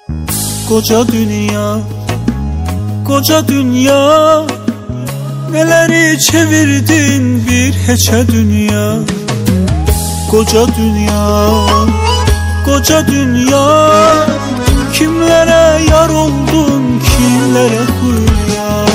Koca dünya, koca dünya, neleri çevirdin bir heçe dünya. Koca dünya, koca dünya, kimlere yar oldun, kimlere hülya.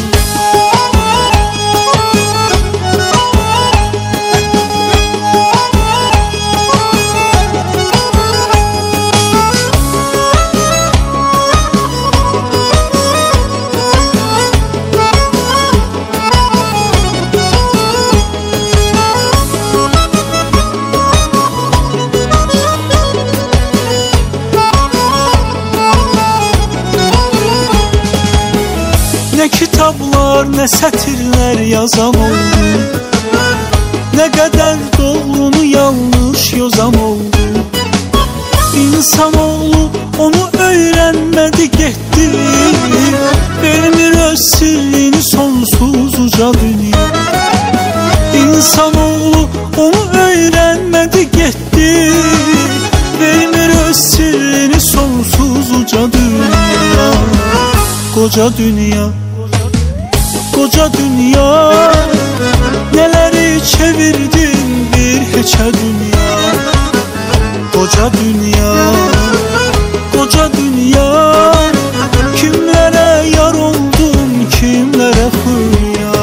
Ne kitaplar ne sətirlər yazan oldu, ne kadar doğrunu yanlış yozan oldu. İnsanoğlu onu öğrenmedi gitti, vermir öz sirrini sonsuz uca dünya. İnsanoğlu onu öğrenmedi gitti, vermir öz sirrini sonsuz uca dünya. Koca dünya, koca dünya, neleri çevirdin bir heçe dünya. Koca dünya, koca dünya, kimlere yar oldun, kimlere hülya.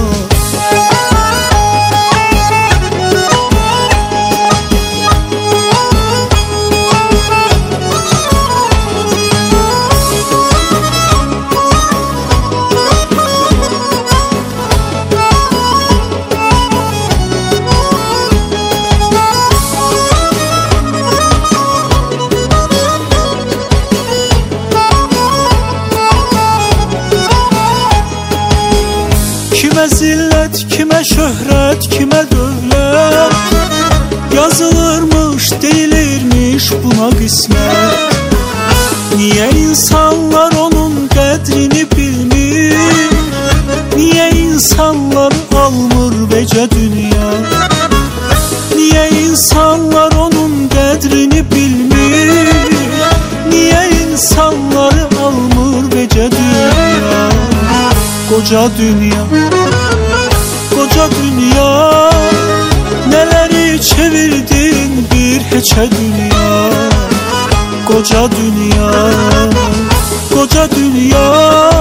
Kime zillet, kime şöhret, kime dövlet, yazılırmış, değilirmiş buna kısmet. Niye insanlar onun kadrini bilmir, niye insanlar almır vece dünya. Niye insanlar onun kadrini bilmir, niye insanlar almır vece dünya. Koca dünya, koca dünya, neleri çevirdin bir heçe dünya. Koca dünya, koca dünya,